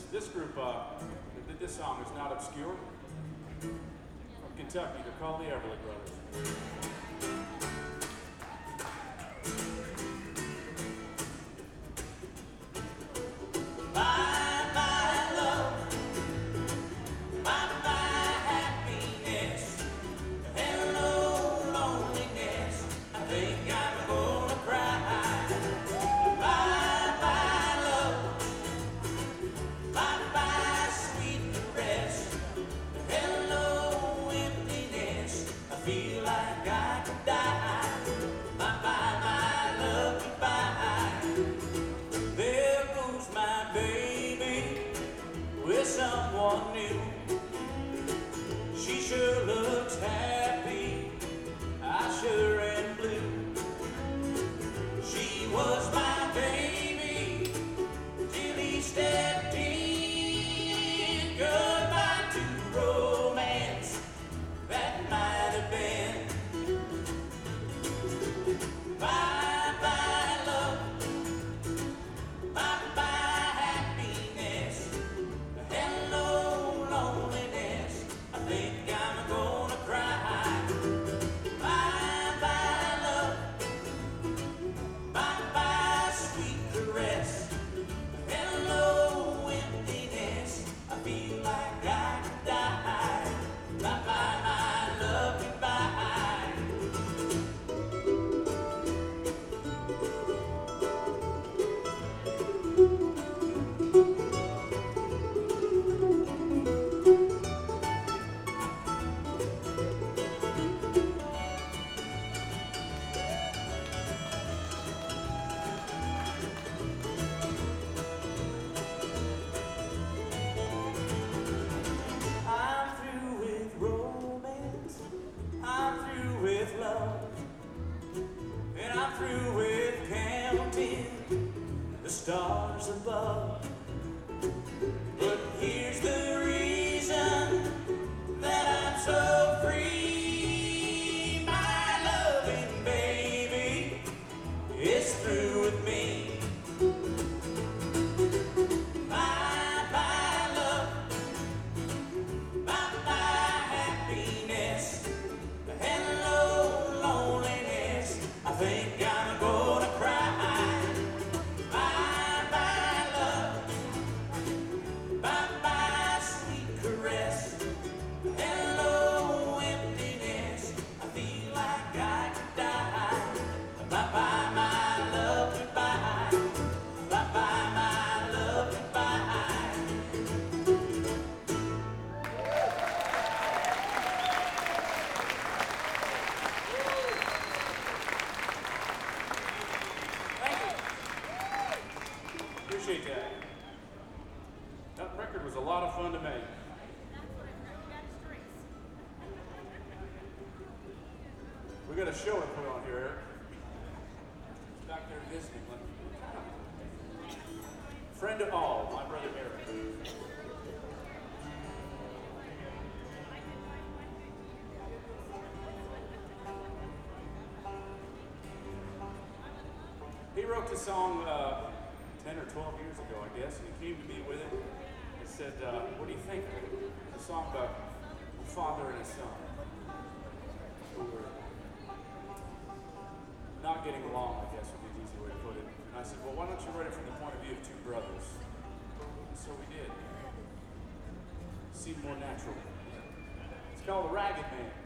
This group, this song is not obscure. From Kentucky, they're called the Everly Brothers. Someone new. She sure looks happy, I sure am blue. She was my baby till he stepped in. Goodbye to romance, that might have been. Bye bye love, bye bye happiness. Hello, loneliness. I think I'm gonna cry. Bye, bye, love. Bye, bye, sweet caress. Hello, emptiness. I feel like I could die. Bye, bye, my love, goodbye. And I'm through with counting the stars above. But here's the reason that I'm so free. My loving baby is through with me. Bye bye love, bye bye happiness. Hello loneliness, I think I'm gonna cry. Bye bye love, bye bye sweet caress. Hello emptiness, I feel like I could die. Bye bye my love, goodbye. Bye bye my love, goodbye. Appreciate that. That record was a lot of fun to make. We got a show to put on here, Eric. He's back there visiting. Friend of all, my brother Eric. He wrote this song 10 or 12 years ago, I guess, and he came to me with it and said, what do you think of it? It's a song about a father and a son who were not getting along, I guess would be the easy way to put it. And I said, well, why don't you write it from the point of view of two brothers? And so we did. It seemed more natural. It's called The Ragged Man.